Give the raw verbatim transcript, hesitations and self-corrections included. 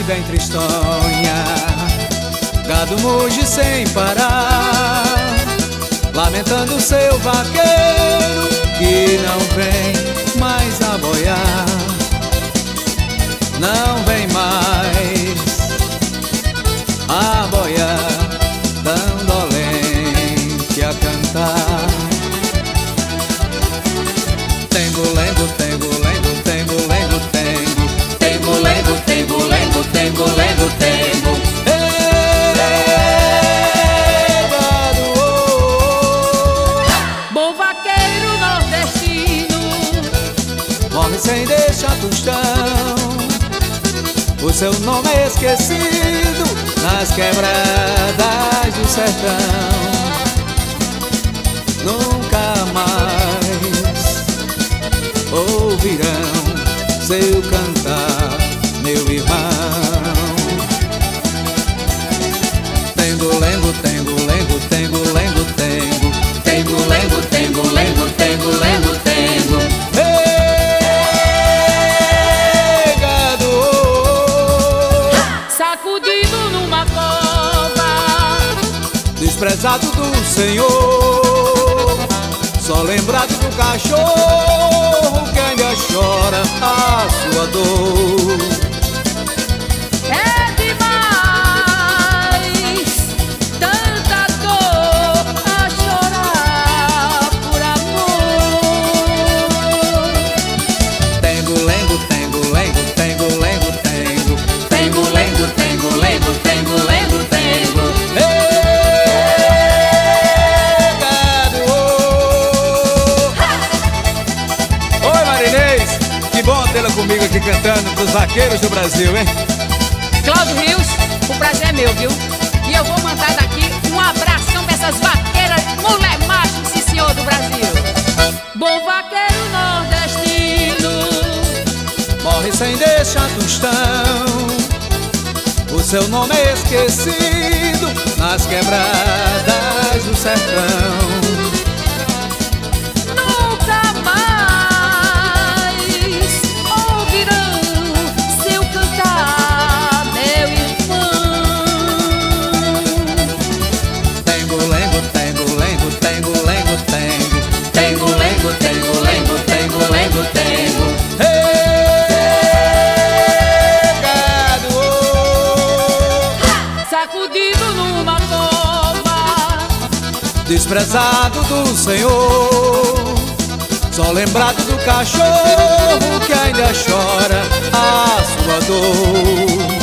bem tristonha, gado muge sem parar, lamentando seu vaqueiro que não vem mais a boiar. Não vem mais a boiar, tão dolente a cantar. Tengo, lengo, tengo, lengo, tengo, lengo, tengo, tengo, lengo, tengo, lengo, tengo, lengo, tengo. Ei, gado, oh. Bom vaqueiro nordestino Morre sem deixar tostão, o seu nome é esquecido nas quebradas do sertão. Nunca mais ouvirão seu cantar, meu irmão. Tengo, lengo, tengo, lengo, tengo, lengo, tengo, tengo, lengo, tengo, lengo, tengo, lengo, tengo. Ei, gado, sacudido numa cova, desprezado do Senhor, só lembrado do cachorro que ainda chora a sua dor. é demais tanta dor a chorar por amor. Tengo, lengo, tengo, lengo, tengo, lengo, tengo, tengo, lengo, tengo, lengo, tengo, lengo, tengo. Ei, gado, oh. Oi, Marinês, que bom tê-la comigo aqui cantando pros vaqueiros do Brasil, hein? Cláudio Rios, o prazer é meu, viu? E eu vou mandar daqui um abração pra essas vaqueiras, mulher macho, sim senhor do Brasil. Bom vaqueiro nordestino Morre sem deixar tostão, o seu nome é esquecido nas quebradas do sertão. nunca mais ouvirão seu cantar, meu irmão. Tengo, lengo, tengo, lengo, tengo, lengo, tengo, tengo, lengo, tengo, lengo, tengo, lengo, tengo. Ei, gado, oh. Sacudido numa cova, Desprezado do Senhor, só lembrado do cachorro que ainda chora a sua dor.